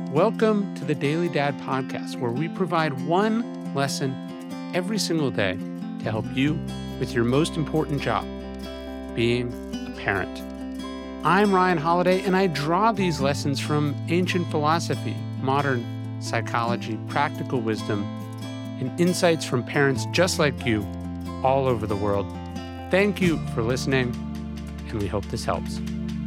Welcome to the Daily Dad Podcast, where we provide one lesson every single day to help you with your most important job, being a parent. I'm Ryan Holiday, and I draw these lessons from ancient philosophy, modern psychology, practical wisdom, and insights from parents just like you all over the world. Thank you for listening, and we hope this helps.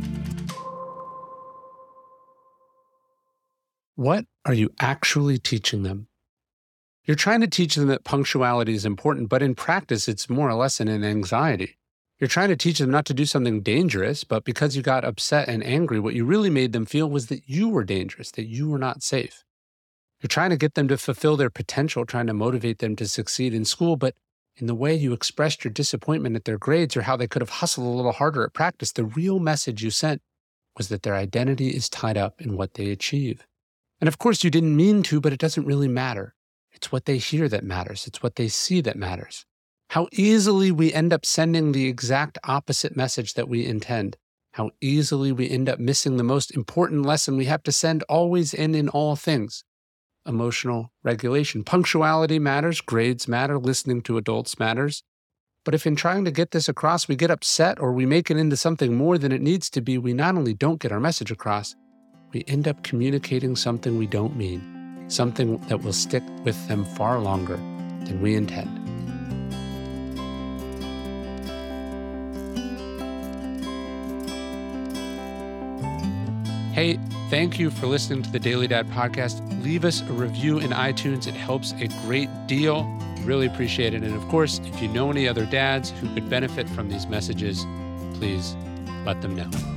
What are you actually teaching them? You're trying to teach them that punctuality is important, but in practice, it's more a lesson in anxiety. You're trying to teach them not to do something dangerous, but because you got upset and angry, what you really made them feel was that you were dangerous, that you were not safe. You're trying to get them to fulfill their potential, trying to motivate them to succeed in school, but in the way you expressed your disappointment at their grades or how they could have hustled a little harder at practice, the real message you sent was that their identity is tied up in what they achieve. And of course, you didn't mean to, but it doesn't really matter. It's what they hear that matters. It's what they see that matters. How easily we end up sending the exact opposite message that we intend. How easily we end up missing the most important lesson we have to send always and in all things. Emotional regulation. Punctuality matters, grades matter, listening to adults matters. But if in trying to get this across, we get upset or we make it into something more than it needs to be, we not only don't get our message across, we end up communicating something we don't mean, something that will stick with them far longer than we intend. Hey, thank you for listening to the Daily Dad Podcast. Leave us a review in iTunes. It helps a great deal. Really appreciate it. And of course, if you know any other dads who could benefit from these messages, please let them know.